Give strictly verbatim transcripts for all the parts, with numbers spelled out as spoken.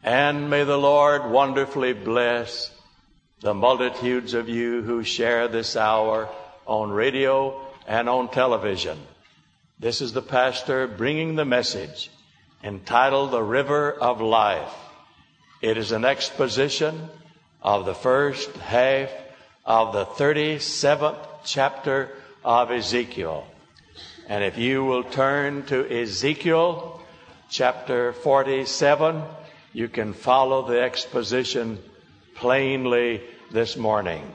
And may the Lord wonderfully bless the multitudes of you who share this hour on radio and on television. This is the pastor bringing the message entitled The River of Life. It is an exposition of the first half of the thirty-seventh chapter of Ezekiel. And if you will turn to Ezekiel chapter forty-seven, you can follow the exposition plainly this morning.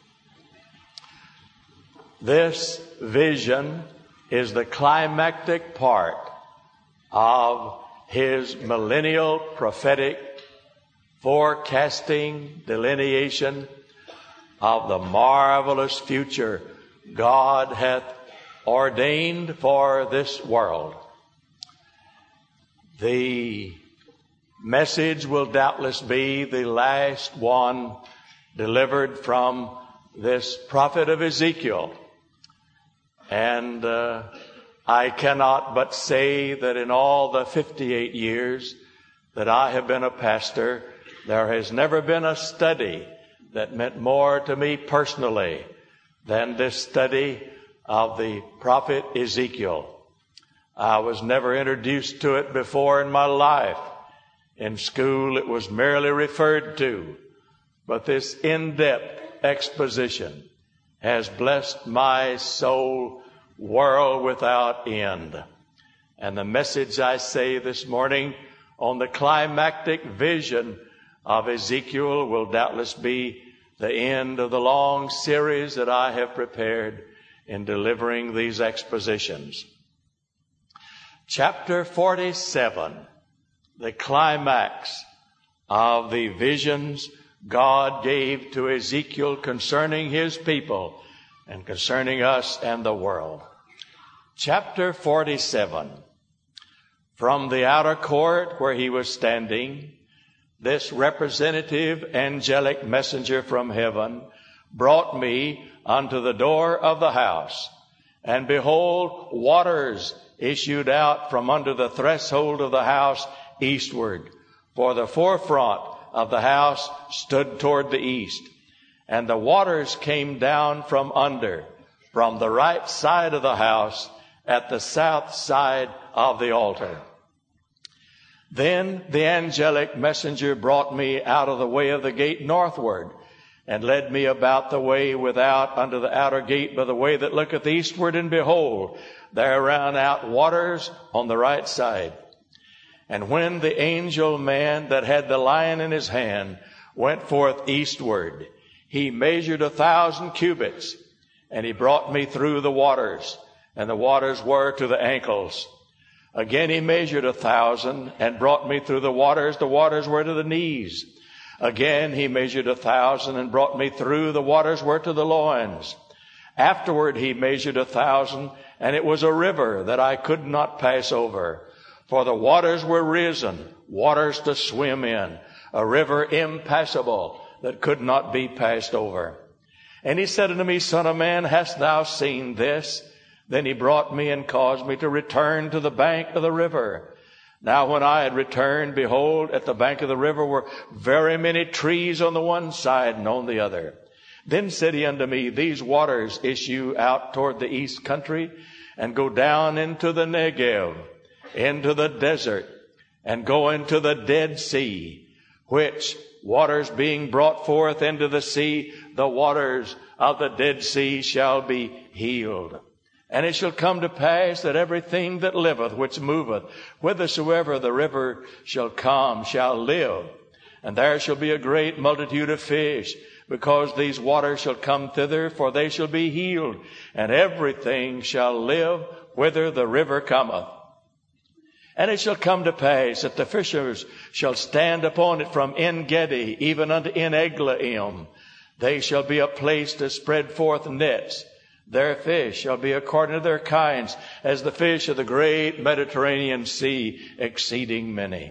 This vision is the climactic part of his millennial prophetic forecasting delineation of the marvelous future God hath ordained for this world. The message will doubtless be the last one delivered from this prophet of Ezekiel. And uh, I cannot but say that in all the fifty-eight years that I have been a pastor, there has never been a study that meant more to me personally than this study of the prophet Ezekiel. I was never introduced to it before in my life. In school, it was merely referred to. But this in-depth exposition has blessed my soul world without end. And the message I say this morning on the climactic vision of Ezekiel will doubtless be the end of the long series that I have prepared in delivering these expositions. Chapter forty-seven, the climax of the visions God gave to Ezekiel concerning his people and concerning us and the world. Chapter forty-seven. From the outer court where he was standing, this representative angelic messenger from heaven brought me unto the door of the house. And behold, waters issued out from under the threshold of the house eastward. For the forefront of the house stood toward the east. And the waters came down from under, from the right side of the house, at the south side of the altar. Then the angelic messenger brought me out of the way of the gate northward, and led me about the way without unto the outer gate by the way that looketh eastward, and behold, there ran out waters on the right side. And when the angel man that had the lion in his hand went forth eastward, he measured a thousand cubits, and he brought me through the waters, and the waters were to the ankles. Again he measured a thousand, and brought me through the waters, the waters were to the knees. Again he measured a thousand, and brought me through the waters were to the loins. Afterward he measured a thousand, and it was a river that I could not pass over. For the waters were risen, waters to swim in, a river impassable that could not be passed over. And he said unto me, Son of man, hast thou seen this? Then he brought me and caused me to return to the bank of the river. Now when I had returned, behold, at the bank of the river were very many trees on the one side and on the other. Then said he unto me, These waters issue out toward the east country, and go down into the Negev, into the desert, and go into the Dead Sea, which waters being brought forth into the sea, the waters of the Dead Sea shall be healed. And it shall come to pass that everything that liveth, which moveth, whithersoever the river shall come, shall live. And there shall be a great multitude of fish, because these waters shall come thither, for they shall be healed. And everything shall live whither the river cometh. And it shall come to pass that the fishers shall stand upon it from En-gedi, even unto En-eglaim. They shall be a place to spread forth nets. Their fish shall be according to their kinds, as the fish of the great Mediterranean Sea, exceeding many.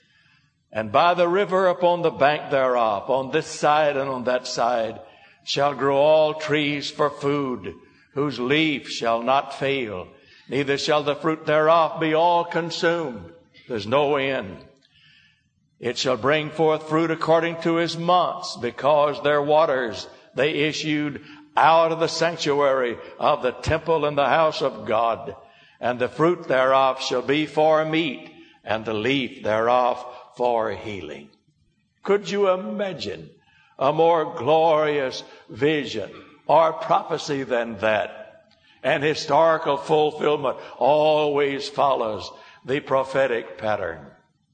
And by the river upon the bank thereof, on this side and on that side, shall grow all trees for food, whose leaf shall not fail, neither shall the fruit thereof be all consumed. There's no end. It shall bring forth fruit according to his months, because their waters they issued out of the sanctuary of the temple and the house of God. And the fruit thereof shall be for meat, and the leaf thereof for healing. Could you imagine a more glorious vision or prophecy than that? And historical fulfillment always follows the prophetic pattern.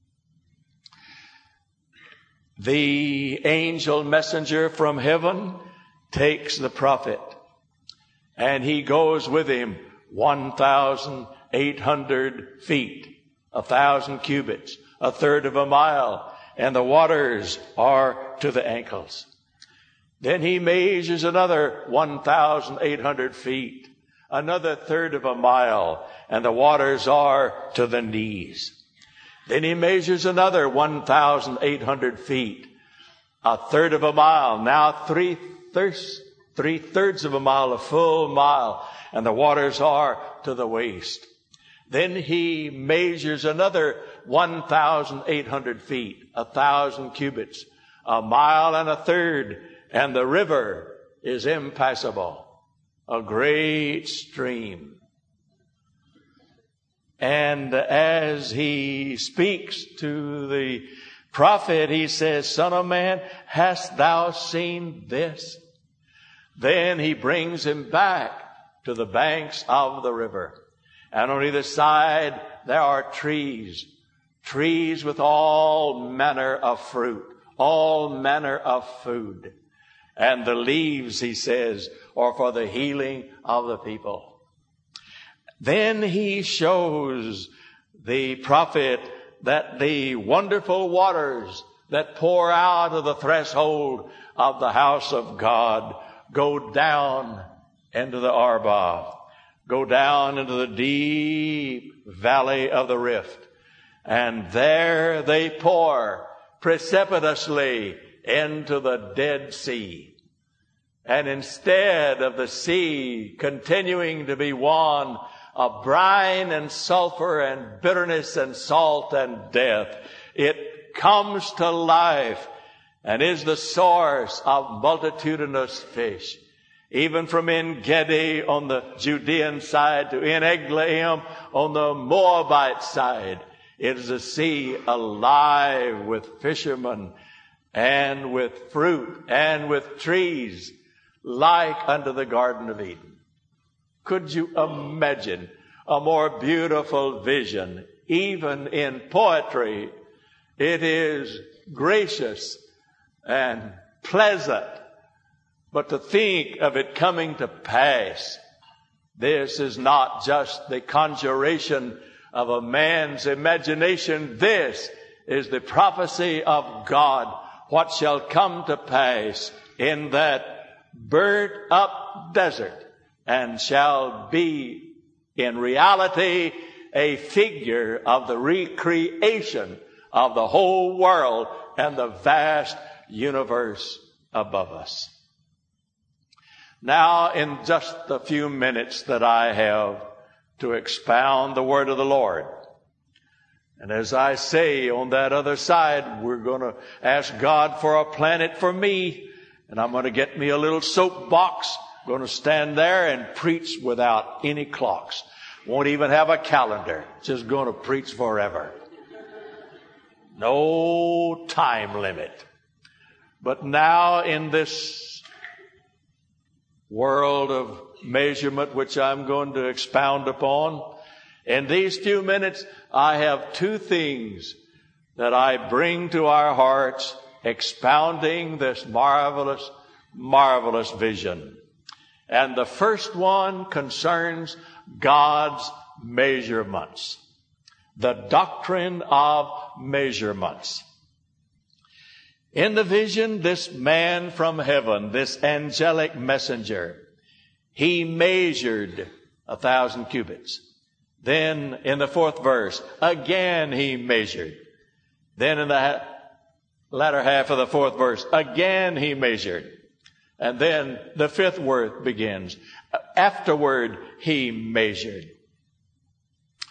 The angel messenger from heaven takes the prophet, and he goes with him one thousand eight hundred feet, a thousand cubits, a third of a mile, and the waters are to the ankles. Then he measures another one thousand eight hundred feet, another third of a mile, and the waters are to the knees. Then he measures another one thousand eight hundred feet, a third of a mile, now three, thirds, three thirds of a mile, a full mile, and the waters are to the waist. Then he measures another one thousand eight hundred feet, a thousand cubits, a mile and a third, and the river is impassable, a great stream. And as he speaks to the prophet, he says, Son of man, hast thou seen this? Then he brings him back to the banks of the river. And on either side there are trees, trees with all manner of fruit, all manner of food. And the leaves, he says, are for the healing of the people. Then he shows the prophet that the wonderful waters that pour out of the threshold of the house of God go down into the Arba, go down into the deep valley of the rift. And there they pour precipitously into the Dead Sea. And instead of the sea continuing to be one of brine and sulfur and bitterness and salt and death, it comes to life and is the source of multitudinous fish. Even from En-Gedi on the Judean side to En-Eglaim on the Moabite side, it is a sea alive with fishermen and with fruit and with trees like unto the Garden of Eden. Could you imagine a more beautiful vision? Even in poetry, it is gracious and pleasant. But to think of it coming to pass, this is not just the conjuration of a man's imagination. This is the prophecy of God, what shall come to pass in that burnt up desert, and shall be in reality a figure of the recreation of the whole world and the vast universe above us. Now, in just the few minutes that I have to expound the word of the Lord, and as I say on that other side, we're going to ask God for a planet for me, and I'm going to get me a little soapbox. I'm going to stand there and preach without any clocks. Won't even have a calendar. Just going to preach forever. No time limit. But now in this world of measurement, which I'm going to expound upon, in these few minutes, I have two things that I bring to our hearts, expounding this marvelous, marvelous vision. And the first one concerns God's measurements. The doctrine of measurements. In the vision, this man from heaven, this angelic messenger, he measured a thousand cubits. Then in the fourth verse, again he measured. Then in the latter half of the fourth verse, again he measured. And then the fifth word begins. Afterward he measured.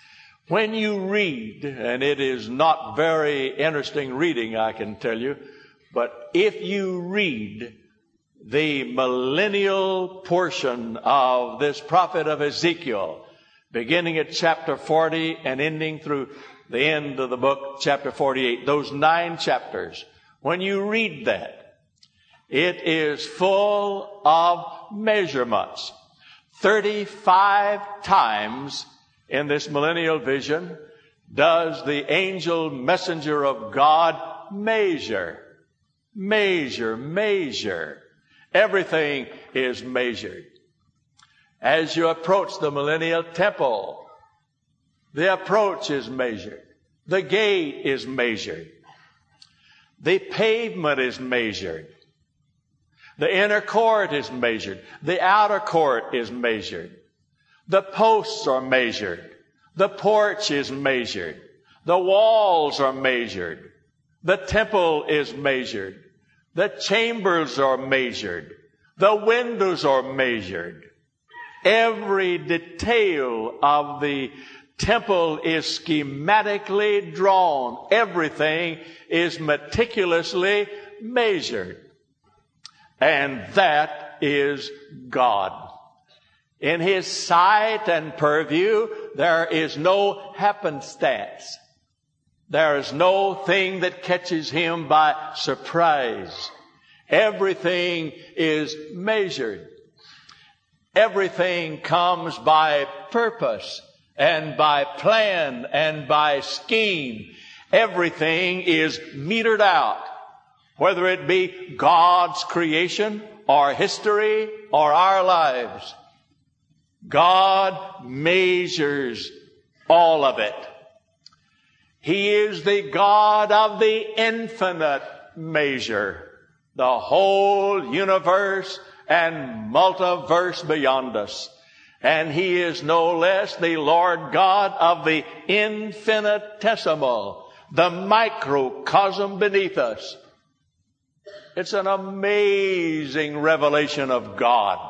When you read, and it is not very interesting reading, I can tell you, but if you read the millennial portion of this prophet of Ezekiel, beginning at chapter forty and ending through the end of the book, chapter forty-eight, those nine chapters, when you read that, it is full of measurements. thirty-five times in this millennial vision does the angel messenger of God measure, measure, measure. Everything is measured. As you approach the millennial temple, the approach is measured. The gate is measured. The pavement is measured. The inner court is measured. The outer court is measured. The posts are measured. The porch is measured. The walls are measured. The temple is measured. The chambers are measured. The windows are measured. Every detail of the temple is schematically drawn. Everything is meticulously measured. And that is God. In His sight and purview, there is no happenstance. There is no thing that catches Him by surprise. Everything is measured. Everything comes by purpose and by plan and by scheme. Everything is metered out, whether it be God's creation or history or our lives. God measures all of it. He is the God of the infinite measure, the whole universe and multiverse beyond us. And He is no less the Lord God of the infinitesimal, the microcosm beneath us. It's an amazing revelation of God.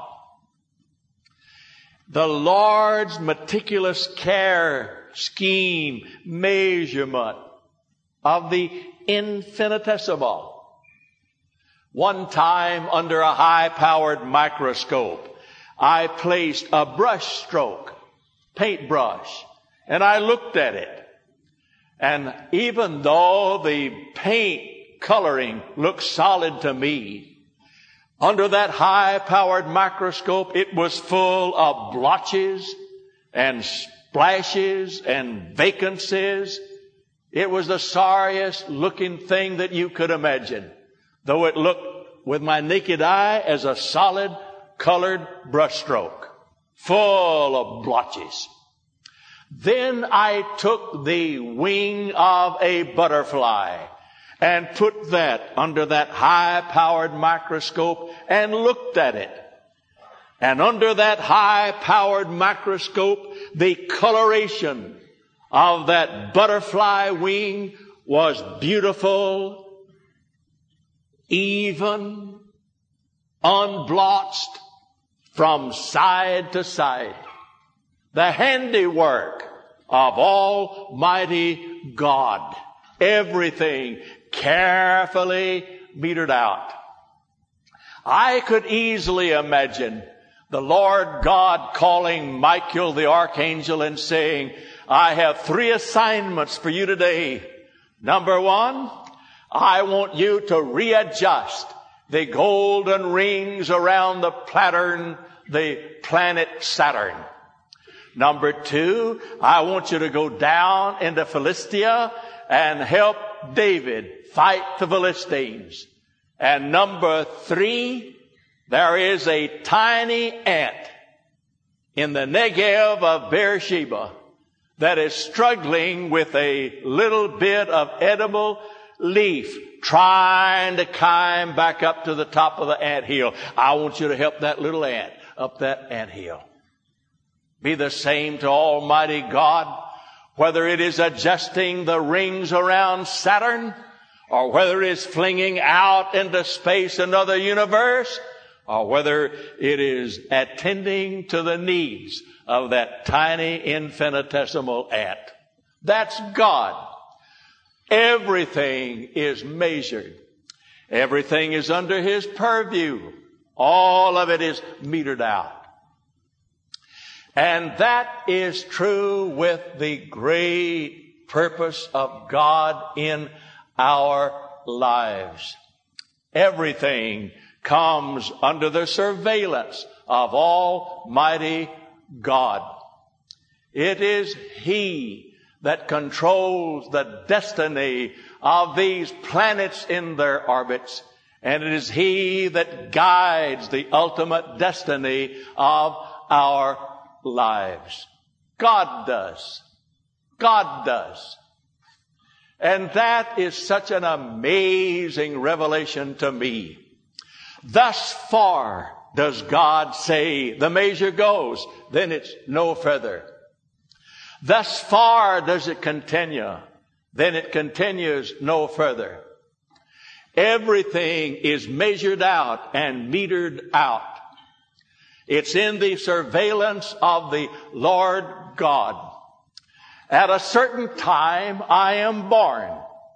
The Lord's meticulous care, scheme, measurement of the infinitesimal. One time, under a high-powered microscope, I placed a brush stroke, paintbrush, and I looked at it. And even though the paint coloring looked solid to me, under that high-powered microscope, it was full of blotches and splashes and vacancies. It was the sorriest looking thing that you could imagine, though it looked with my naked eye as a solid colored brushstroke, full of blotches. Then I took the wing of a butterfly and put that under that high-powered microscope and looked at it. And under that high-powered microscope, the coloration of that butterfly wing was beautiful, even, unblotched from side to side. The handiwork of Almighty God. Everything carefully metered out. I could easily imagine the Lord God calling Michael the archangel and saying, I have three assignments for you today. Number one, I want you to readjust the golden rings around the pattern, the planet Saturn. Number two, I want you to go down into Philistia and help David fight the Philistines. And number three, there is a tiny ant in the Negev of Beersheba that is struggling with a little bit of edible leaf, trying to climb back up to the top of the anthill. I want you to help that little ant up that anthill. Be the same to Almighty God, whether it is adjusting the rings around Saturn, or whether it is flinging out into space another universe, or whether it is attending to the needs of that tiny infinitesimal ant. That's God. Everything is measured. Everything is under His purview. All of it is metered out. And that is true with the great purpose of God in our lives. Everything comes under the surveillance of Almighty God. It is He that controls the destiny of these planets in their orbits. And it is He that guides the ultimate destiny of our lives. God does. God does. And that is such an amazing revelation to me. Thus far does God say the measure goes, then it's no further. Thus far does it continue, then it continues no further. Everything is measured out and metered out. It's in the surveillance of the Lord God. At a certain time I am born.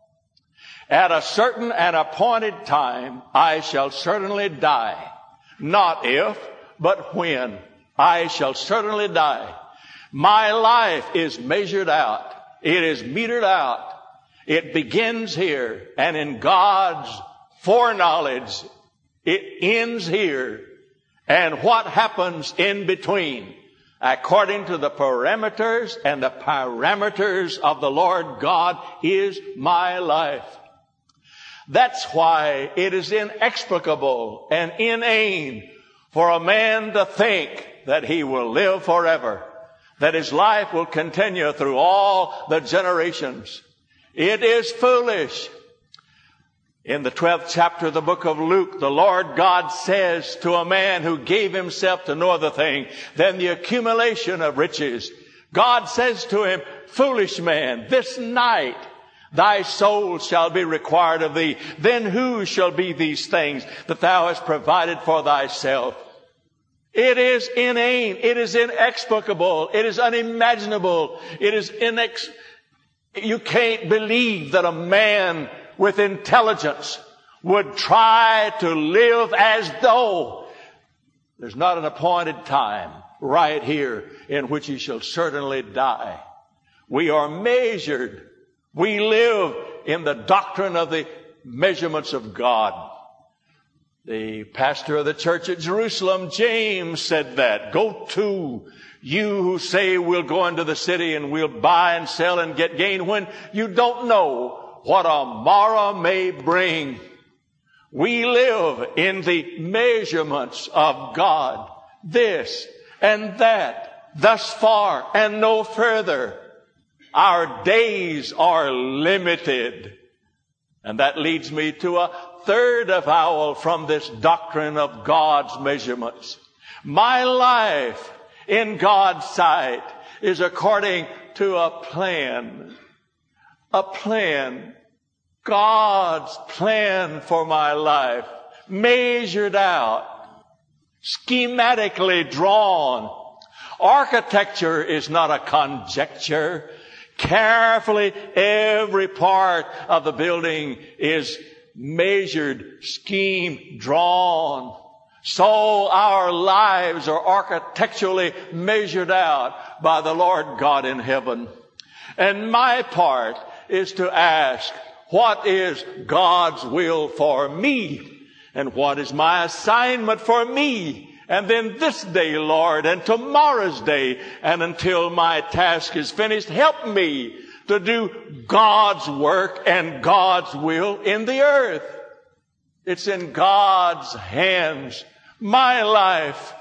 At a certain and appointed time I shall certainly die. Not if, but when. I shall certainly die. My life is measured out. It is metered out. It begins here, and in God's foreknowledge, it ends here. And what happens in between, according to the parameters and the parameters of the Lord God, is my life. That's why it is inexplicable and inane for a man to think that he will live forever, that his life will continue through all the generations. It is foolish. In the twelfth chapter of the book of Luke, the Lord God says to a man who gave himself to no other thing than the accumulation of riches, God says to him, foolish man, this night thy soul shall be required of thee. Then whose shall be these things that thou hast provided for thyself? It is inane. It is inexplicable. It is unimaginable. It is inex... You can't believe that a man with intelligence would try to live as though there's not an appointed time right here in which he shall certainly die. We are measured. We live in the doctrine of the measurements of God. The pastor of the church at Jerusalem, James, said that. Go to, you who say we'll go into the city and we'll buy and sell and get gain, when you don't know what a morrow may bring. We live in the measurements of God. This and that, thus far and no further. Our days are limited. And that leads me to a third avowal from this doctrine of God's measurements. My life in God's sight is according to a plan. A plan. God's plan for my life. Measured out. Schematically drawn. Architecture is not a conjecture. Carefully, every part of the building is measured, schemed, drawn. So our lives are architecturally measured out by the Lord God in heaven. And my part is to ask, what is God's will for me? And what is my assignment for me? And then this day, Lord, and tomorrow's day, and until my task is finished, help me to do God's work and God's will in the earth. It's in God's hands. My life.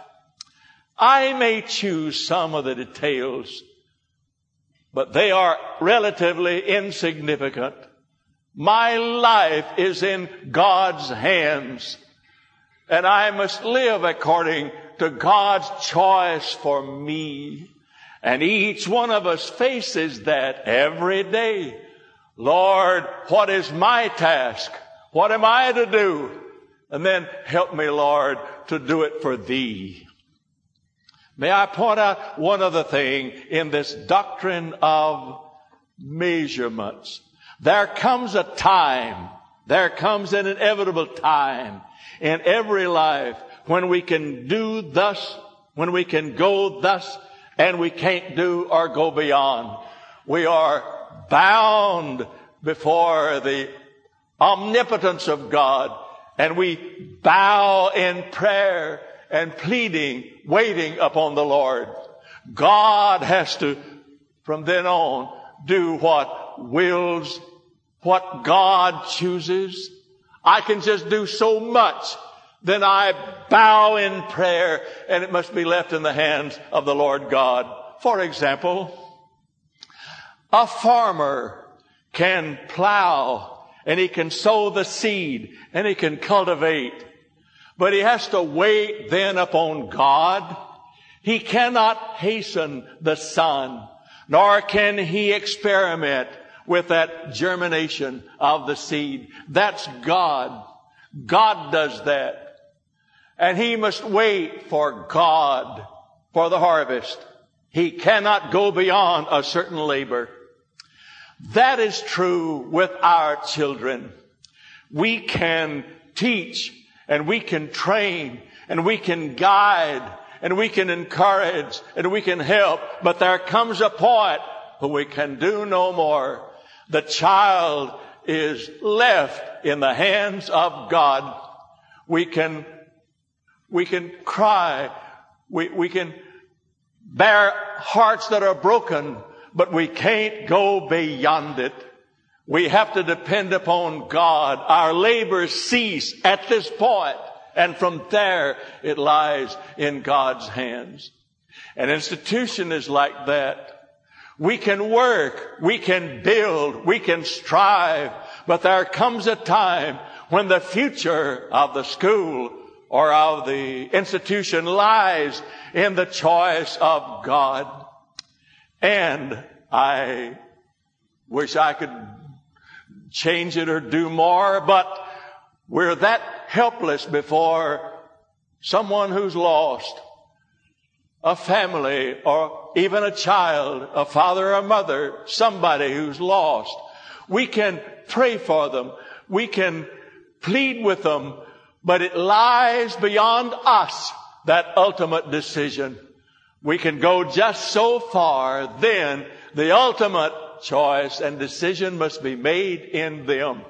I may choose some of the details, but they are relatively insignificant. My life is in God's hands. And I must live according to God's choice for me. And each one of us faces that every day. Lord, what is my task? What am I to do? And then help me, Lord, to do it for Thee. May I point out one other thing in this doctrine of measurements. There comes a time, there comes an inevitable time in every life when we can do thus, when we can go thus, and we can't do or go beyond. We are bound before the omnipotence of God, and we bow in prayer and pleading, waiting upon the Lord. God has to, from then on, do what wills, what God chooses. I can just do so much. Then I bow in prayer, and it must be left in the hands of the Lord God. For example, a farmer can plow, and he can sow the seed, and he can cultivate. But he has to wait then upon God. He cannot hasten the sun, nor can he experiment with that germination of the seed. That's God. God does that. And he must wait for God for the harvest. He cannot go beyond a certain labor. That is true with our children. We can teach, and we can train, and we can guide, and we can encourage, and we can help. But there comes a point when we can do no more. The child is left in the hands of God. We can, we can cry. We, we can bear hearts that are broken, but we can't go beyond it. We have to depend upon God. Our labors cease at this point, and from there it lies in God's hands. An institution is like that. We can work, we can build, we can strive, but there comes a time when the future of the school or of the institution lies in the choice of God. And I wish I could change it or do more, but we're that helpless before someone who's lost, a family or even a child, a father or a mother, somebody who's lost. We can pray for them. We can plead with them, but it lies beyond us, that ultimate decision. We can go just so far, then the ultimate choice and decision must be made in them.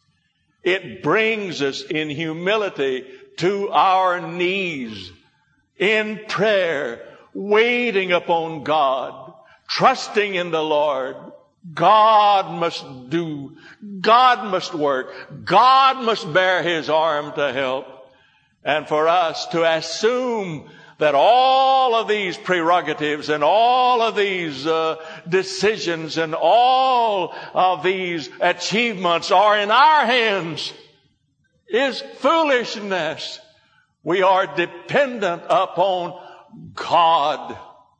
It brings us in humility to our knees, in prayer, waiting upon God, trusting in the Lord. God must do, God must work, God must bear His arm to help. And for us to assume that all of these prerogatives and all of these uh, decisions and all of these achievements are in our hands is foolishness. We are dependent upon God.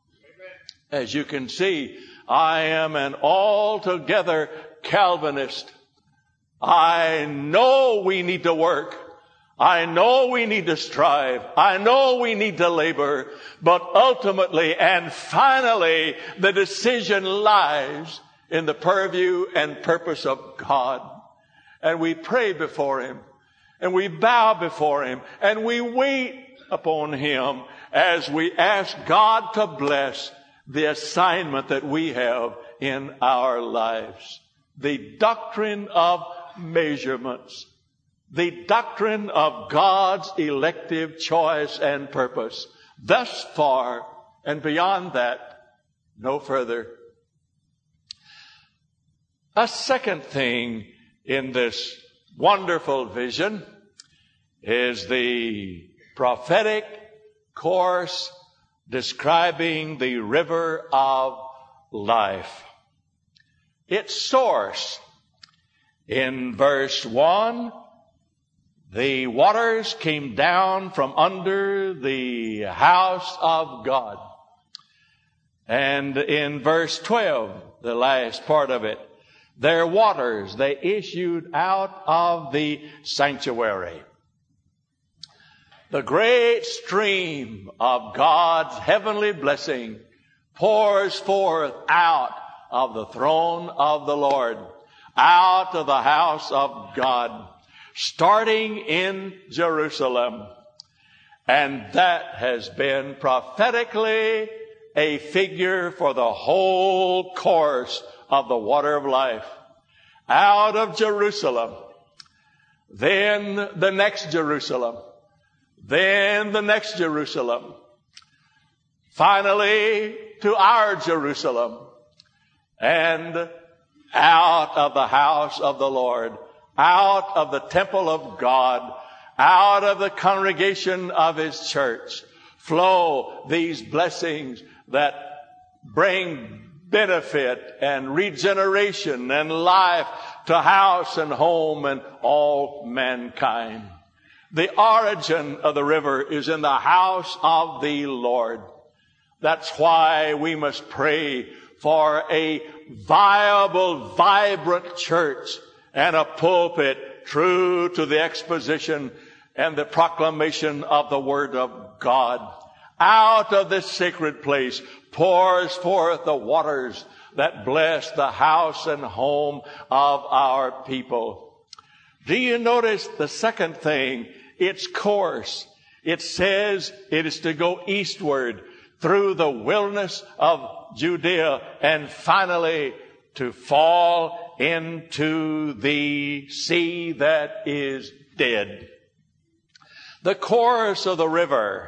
As you can see, I am an altogether Calvinist. I know we need to work. I know we need to strive. I know we need to labor. But ultimately and finally, the decision lies in the purview and purpose of God. And we pray before Him. And we bow before Him. And we wait upon Him as we ask God to bless the assignment that we have in our lives. The doctrine of measurements. The doctrine of God's elective choice and purpose. Thus far and beyond that, no further. A second thing in this wonderful vision is the prophetic course describing the river of life. Its source in verse one, the waters came down from under the house of God. And in verse twelve, the last part of it, their waters, they issued out of the sanctuary. The great stream of God's heavenly blessing pours forth out of the throne of the Lord, out of the house of God, starting in Jerusalem. And that has been prophetically a figure for the whole course of the water of life. Out of Jerusalem, then the next Jerusalem, then the next Jerusalem, finally to our Jerusalem, and out of the house of the Lord, out of the temple of God, out of the congregation of His church, flow these blessings that bring benefit and regeneration and life to house and home and all mankind. The origin of the river is in the house of the Lord. That's why we must pray for a viable, vibrant church and a pulpit true to the exposition and the proclamation of the Word of God. Out of this sacred place pours forth the waters that bless the house and home of our people. Do you notice the second thing? Its course. It says it is to go eastward through the wilderness of Judea and finally to fall into the sea that is dead. The course of the river,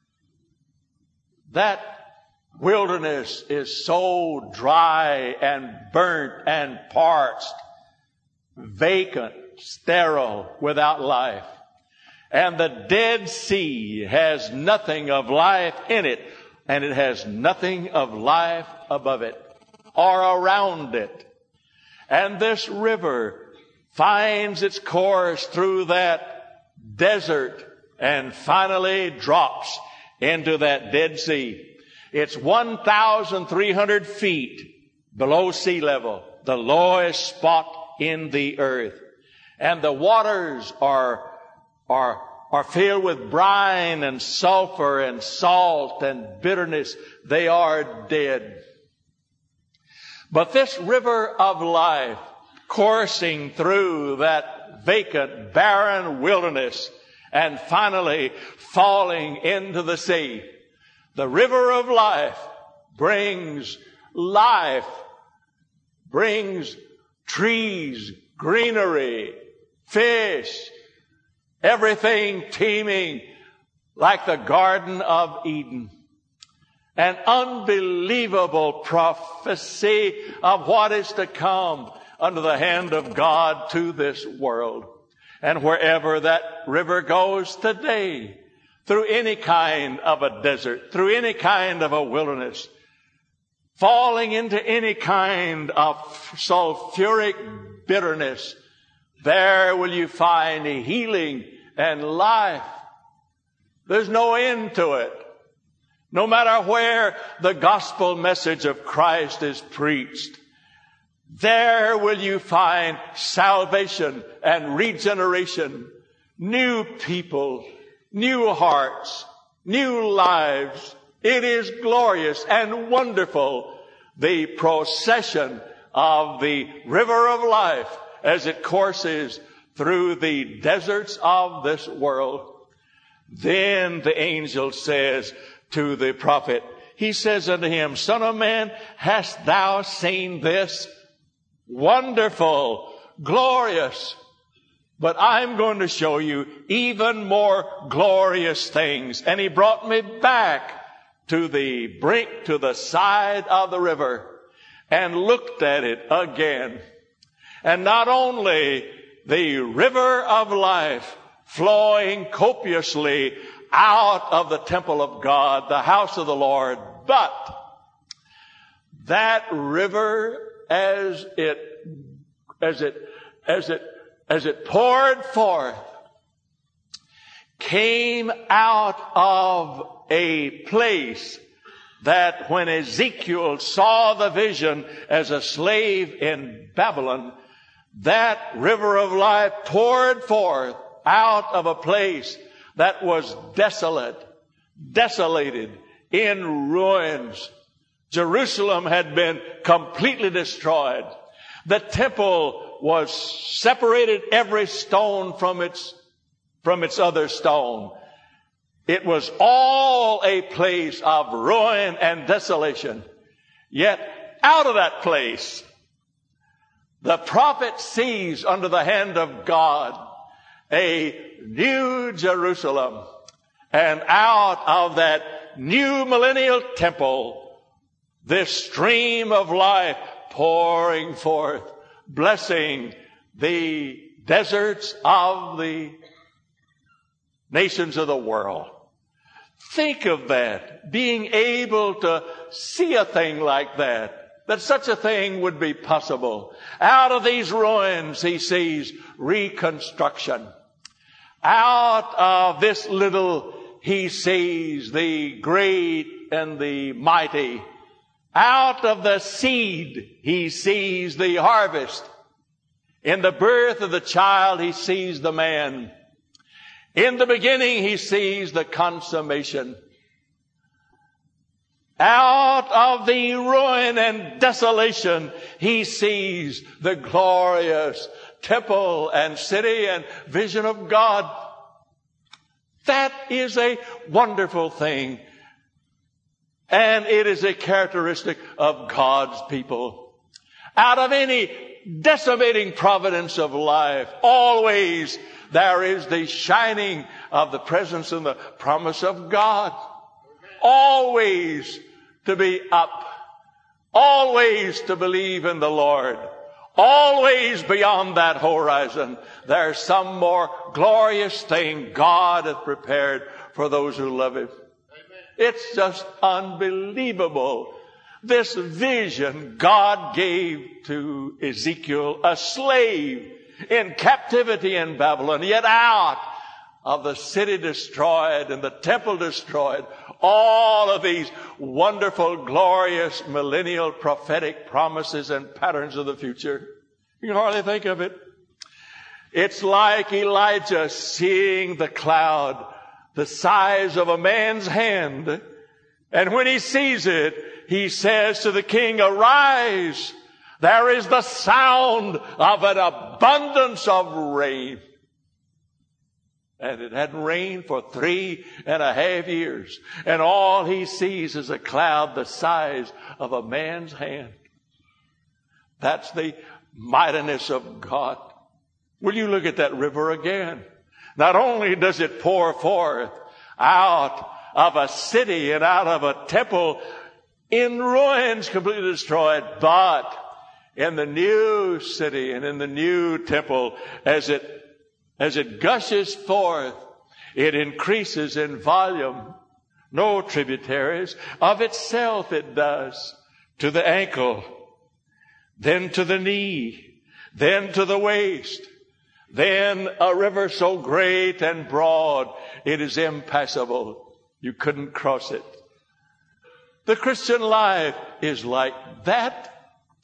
that wilderness is so dry and burnt and parched, vacant, sterile, without life. And the Dead Sea has nothing of life in it, and it has nothing of life above it or around it. And this river finds its course through that desert and finally drops into that Dead Sea. It's one thousand three hundred feet below sea level, the lowest spot in the earth. And the waters are, are, are filled with brine and sulfur and salt and bitterness. They are dead. But this river of life, coursing through that vacant, barren wilderness and finally falling into the sea, the river of life brings life, brings trees, greenery, fish, everything teeming like the Garden of Eden. An unbelievable prophecy of what is to come under the hand of God to this world. And wherever that river goes today, through any kind of a desert, through any kind of a wilderness, falling into any kind of sulfuric bitterness, there will you find healing and life. There's no end to it. No matter where the gospel message of Christ is preached, there will you find salvation and regeneration, new people, new hearts, new lives. It is glorious and wonderful, the procession of the river of life as it courses through the deserts of this world. Then the angel says to the prophet, he says unto him, Son of man, hast thou seen this? Wonderful, glorious. But I'm going to show you even more glorious things. And he brought me back to the brink, to the side of the river, and looked at it again. And not only the river of life flowing copiously out of the temple of God, the house of the Lord, but that river as it, as it, as it, as it poured forth, came out of a place that when Ezekiel saw the vision as a slave in Babylon, that river of life poured forth out of a place that was desolate, desolated, in ruins, Jerusalem had been completely destroyed. The temple was separated every stone from its, from its other stone. It was all a place of ruin and desolation. Yet out of that place, the prophet sees under the hand of God a new Jerusalem. And out of that new millennial temple, this stream of life pouring forth, blessing the deserts of the nations of the world. Think of that, being able to see a thing like that, that such a thing would be possible. Out of these ruins, he sees reconstruction. Out of this little, he sees the great and the mighty. Out of the seed, he sees the harvest. In the birth of the child, he sees the man. In the beginning, he sees the consummation. Out of the ruin and desolation, he sees the glorious temple and city and vision of God. That is a wonderful thing. And it is a characteristic of God's people. Out of any decimating providence of life, always there is the shining of the presence and the promise of God. Always to be up. Always to believe in the Lord. Always beyond that horizon, there's some more glorious thing God hath prepared for those who love Him. It's just unbelievable. This vision God gave to Ezekiel, a slave in captivity in Babylon, yet out of the city destroyed and the temple destroyed, all of these wonderful, glorious, millennial prophetic promises and patterns of the future. You can hardly think of it. It's like Elijah seeing the cloud the size of a man's hand. And when he sees it, he says to the king, "Arise, there is the sound of an abundance of rain." And it hadn't rained for three and a half years. And all he sees is a cloud the size of a man's hand. That's the mightiness of God. Will you look at that river again? Not only does it pour forth out of a city and out of a temple in ruins completely destroyed, but in the new city and in the new temple, as it as it gushes forth, it increases in volume. No tributaries. Of itself it does. To the ankle, then to the knee, then to the waist, then a river so great and broad it is impassable. You couldn't cross it. The Christian life is like that.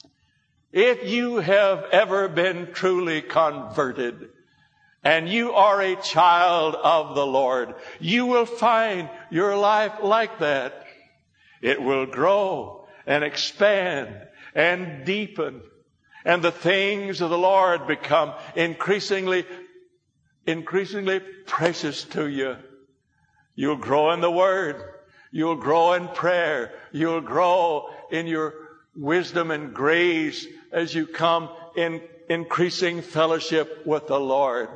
If you have ever been truly converted and you are a child of the Lord, you will find your life like that. It will grow and expand and deepen. And the things of the Lord become increasingly, increasingly precious to you. You'll grow in the Word. You'll grow in prayer. You'll grow in your wisdom and grace as you come in increasing fellowship with the Lord.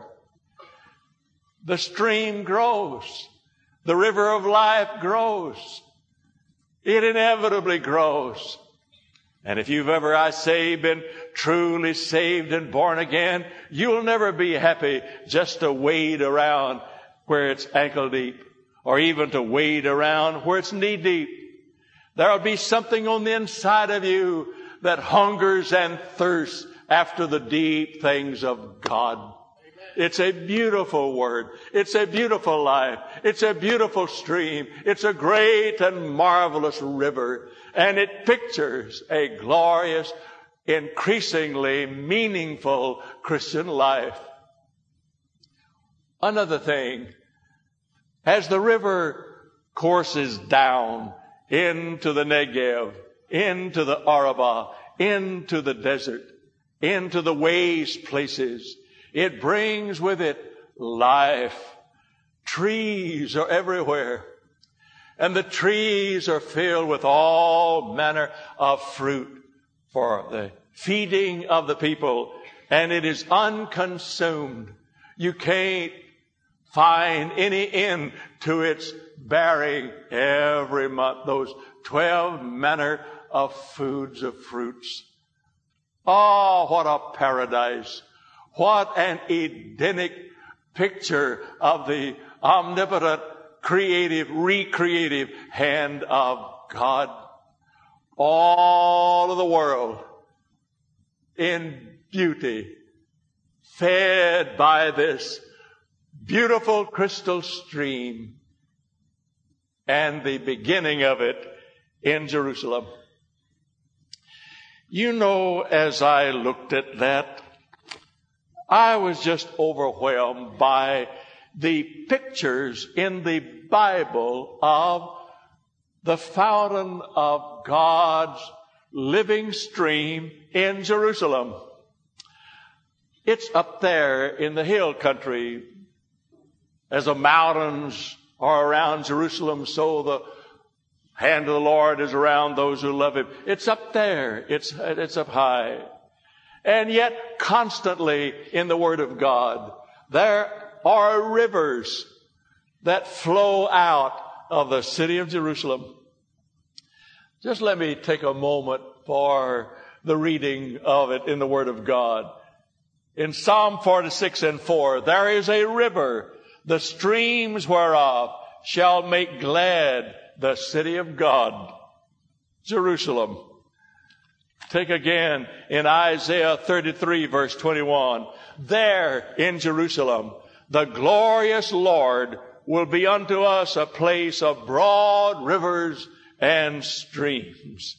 The stream grows. The river of life grows. It inevitably grows. And if you've ever, I say, been truly saved and born again, you'll never be happy just to wade around where it's ankle deep, or even to wade around where it's knee deep. There'll be something on the inside of you that hungers and thirsts after the deep things of God. It's a beautiful word. It's a beautiful life. It's a beautiful stream. It's a great and marvelous river. And it pictures a glorious, increasingly meaningful Christian life. Another thing, as the river courses down into the Negev, into the Arabah, into the desert, into the waste places. It brings with it life. Trees are everywhere. And the trees are filled with all manner of fruit for the feeding of the people. And it is unconsumed. You can't find any end to its bearing every month. Those twelve manner of foods of fruits. Oh, what a paradise. What an Edenic picture of the omnipotent, creative, recreative hand of God. All of the world in beauty, fed by this beautiful crystal stream, and the beginning of it in Jerusalem. You know, as I looked at that, I was just overwhelmed by the pictures in the Bible of the fountain of God's living stream in Jerusalem. It's up there in the hill country. As the mountains are around Jerusalem, so the hand of the Lord is around those who love Him. It's up there. It's, it's up high. And yet, constantly in the Word of God, there are rivers that flow out of the city of Jerusalem. Just let me take a moment for the reading of it in the Word of God. In Psalm forty-six and four, there is a river, the streams whereof shall make glad the city of God, Jerusalem. Take again in Isaiah thirty-three, verse twenty-one. There in Jerusalem, the glorious Lord will be unto us a place of broad rivers and streams.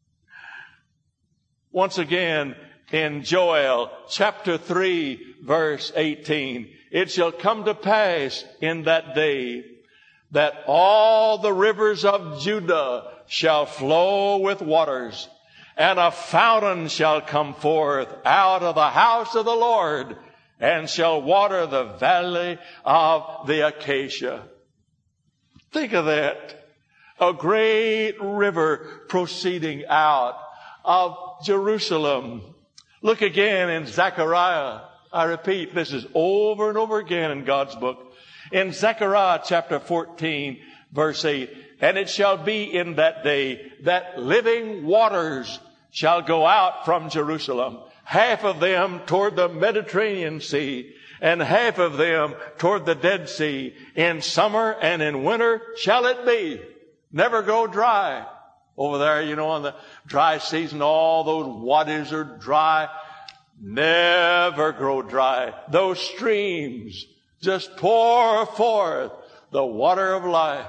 Once again, in Joel chapter three, verse eighteen, it shall come to pass in that day that all the rivers of Judah shall flow with waters, and a fountain shall come forth out of the house of the Lord, and shall water the valley of the acacia. Think of that. A great river proceeding out of Jerusalem. Look again in Zechariah. I repeat, this is over and over again in God's book. In Zechariah chapter fourteen, verse eight, and it shall be in that day that living waters shall go out from Jerusalem, half of them toward the Mediterranean Sea, and half of them toward the Dead Sea. In summer and in winter shall it be. Never go dry. Over there, you know, in the dry season, all those wadis are dry. Never grow dry. Those streams just pour forth the water of life.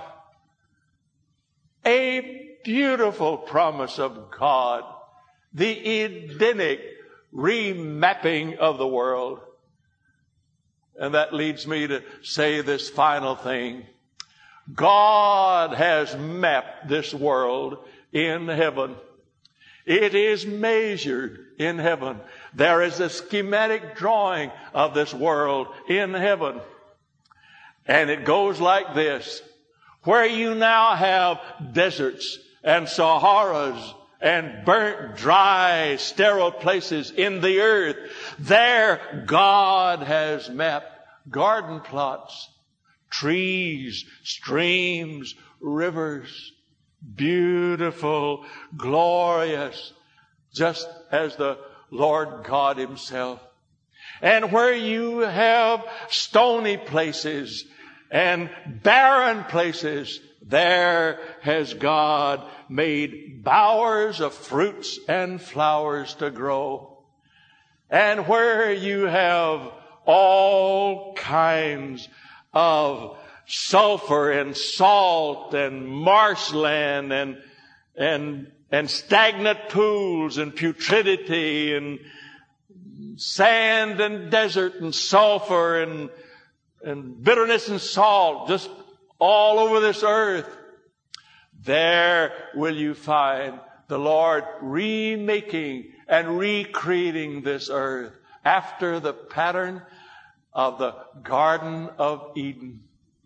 A beautiful promise of God. The Edenic remapping of the world. And that leads me to say this final thing. God has mapped this world in heaven. It is measured in heaven. There is a schematic drawing of this world in heaven. And it goes like this. Where you now have deserts and Saharas and burnt, dry, sterile places in the earth, there God has mapped garden plots, trees, streams, rivers, beautiful, glorious, just as the Lord God Himself. And where you have stony places and barren places, there has God made bowers of fruits and flowers to grow. And where you have all kinds of sulfur and salt and marshland and and and stagnant pools and putridity and sand and desert and sulfur and and bitterness and salt just all over this earth, there will you find the Lord remaking and recreating this earth after the pattern of the Garden of Eden.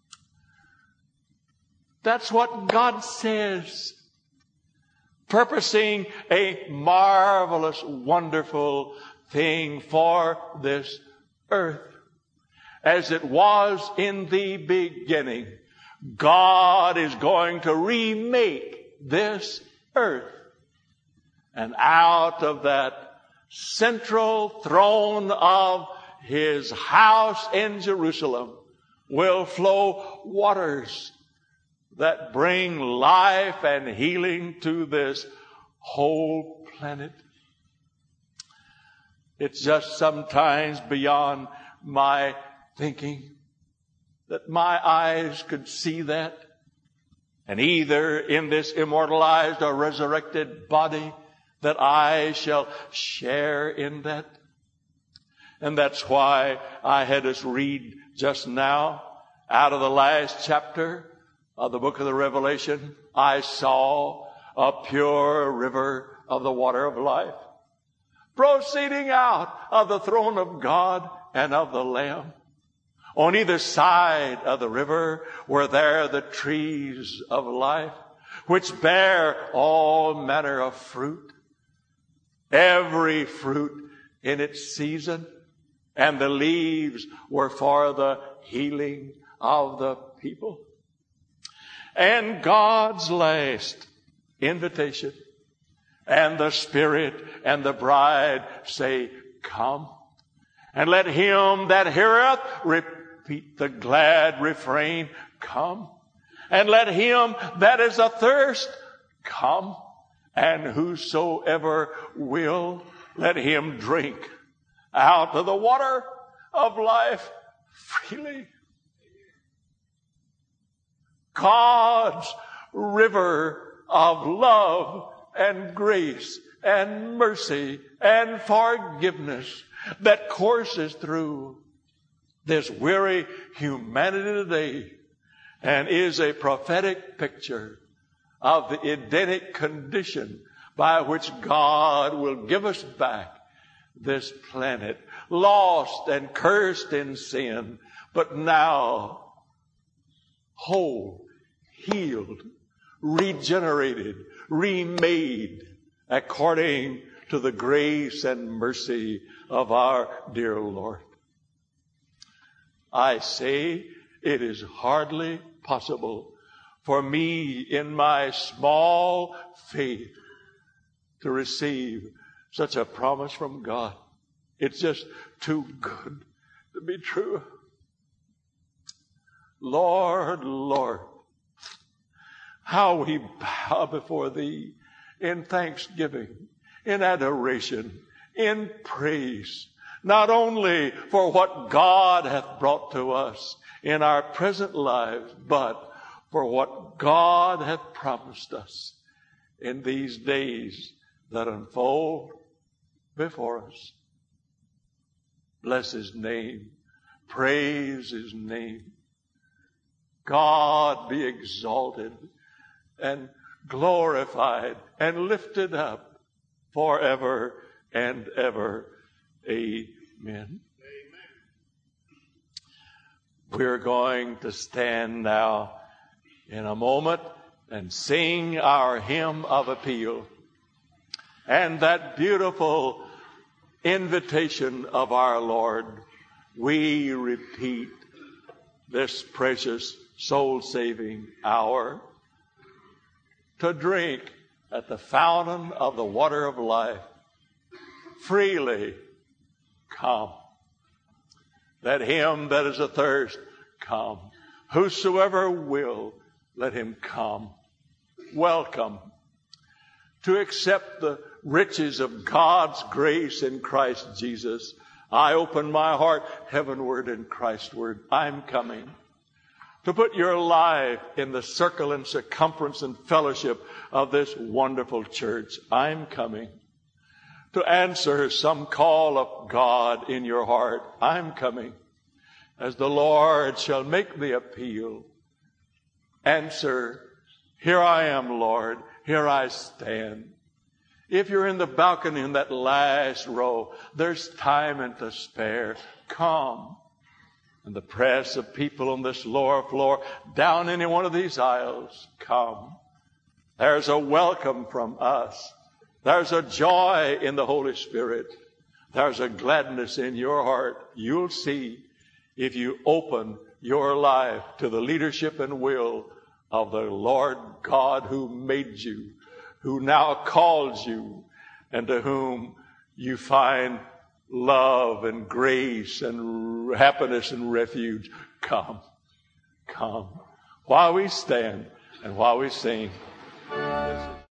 That's what God says. Purposing a marvelous, wonderful thing for this earth. As it was in the beginning, God is going to remake this earth. And out of that central throne of His house in Jerusalem will flow waters that bring life and healing to this whole planet. It's just sometimes beyond my thinking that my eyes could see that, and either in this immortalized or resurrected body that I shall share in that. And that's why I had us read just now out of the last chapter of the book of the Revelation. I saw a pure river of the water of life proceeding out of the throne of God and of the Lamb. On either side of the river were there the trees of life, which bear all manner of fruit, every fruit in its season, and the leaves were for the healing of the people. And God's last invitation, and the Spirit and the bride say, come. And let him that heareth repeat the glad refrain, come. And let him that is athirst come. And whosoever will, let him drink out of the water of life freely. God's river of love and grace and mercy and forgiveness that courses through this weary humanity today and is a prophetic picture of the Edenic condition by which God will give us back this planet, lost and cursed in sin, but now whole, healed, regenerated, remade according to the grace and mercy of our dear Lord. I say it is hardly possible for me in my small faith to receive such a promise from God. It's just too good to be true. Lord, Lord, how we bow before Thee in thanksgiving, in adoration, in praise, not only for what God hath brought to us in our present lives, but for what God hath promised us in these days that unfold before us. Bless His name. Praise His name. God be exalted and glorified and lifted up forever and ever. Amen. Amen. We're going to stand now in a moment and sing our hymn of appeal. And that beautiful invitation of our Lord, we repeat this precious soul-saving hour to drink at the fountain of the water of life. Freely come. Let him that is athirst come. Whosoever will, let him come. Welcome to accept the riches of God's grace in Christ Jesus. I open my heart heavenward and Christward. I'm coming to put your life in the circle and circumference and fellowship of this wonderful church. I'm coming to answer some call of God in your heart. I'm coming as the Lord shall make the appeal. Answer, here I am, Lord. Here I stand. If you're in the balcony in that last row, there's time and to spare. Come. And the press of people on this lower floor, down any one of these aisles, come. There's a welcome from us. There's a joy in the Holy Spirit. There's a gladness in your heart. You'll see if you open your life to the leadership and will of the Lord God who made you, who now calls you, and to whom you find love and grace and happiness and refuge. Come, come. While we stand and while we sing,